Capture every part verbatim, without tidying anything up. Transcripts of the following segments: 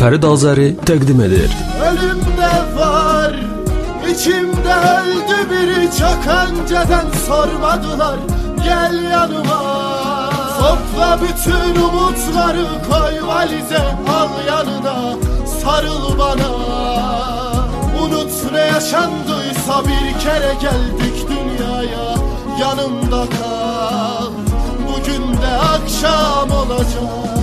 Ferid Azeri təqdim edir. Ölümde var, içimde öldü biri, çok önceden sormadılar, gel yanıma. Topla bütün umutları, koy valize, al yanına, sarıl bana. Unut ne yaşandıysa, bir kere geldik dünyaya, yanımda kal, bugün de akşam olacak.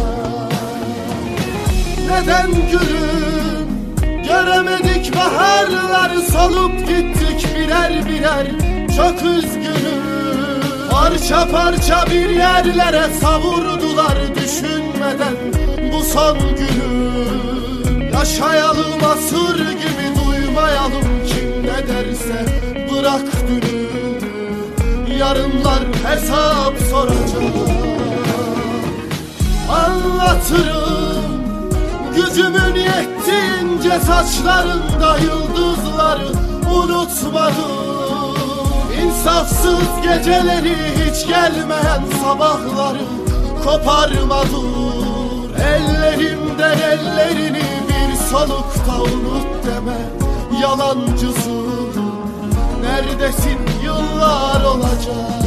Neden gülüm, göremedik baharları, solup gittik birer birer, çok üzgünüm. Parça parça bir yerlere savurdular, düşünmeden bu son günü. Yaşayalım asır gibi, duymayalım kim ne derse, bırak dünü. Yarınlar hesap soracak. Anlatırım gücümün yettiğince, saçlarında yıldızları unutmadım. İnsafsız geceleri, hiç gelmeyen sabahları koparma dur. Ellerimden ellerini bir solukta unut deme, yalancısın. Neredesin, yıllar olacak.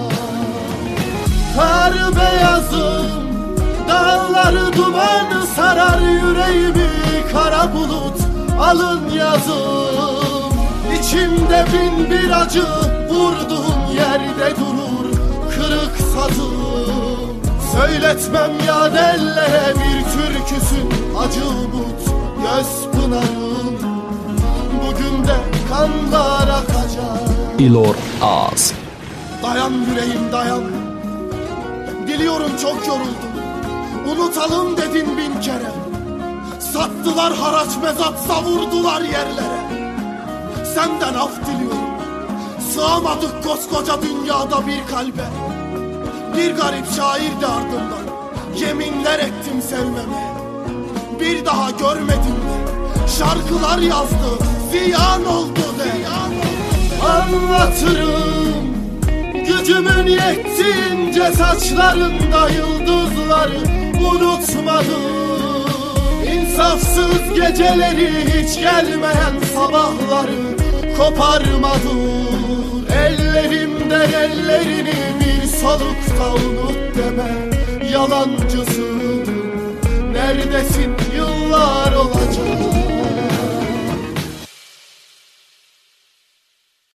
Kar beyazım, dağları duman sarar yüreğimi, kara bulut alın yazım. İçimde bin bir acı, vurduğum yerde durur kırık sazım. Söyletmem ya dellere, bir türküsün acı umut göz pınarım. Bugün de kanlar akacak. İlor Az. Dayan yüreğim dayan, biliyorum çok yoruldum. Unutalım dedin bin kere, sattılar haraç mezat, savurdular yerlere. Senden af diliyorum, sığamadık koskoca dünyada bir kalbe. Bir garip şair de ardından, yeminler ettim sevmeme. Bir daha görmedim de, şarkılar yazdı, ziyan oldu de. Anlatırım gücümün yettiğince, saçlarında yıldızları unutmadım. İnsafsız geceleri, hiç gelmeyen sabahları koparma dur. Ellerimden ellerini bir solukta unut deme, yalancısın. Neredesin, yıllar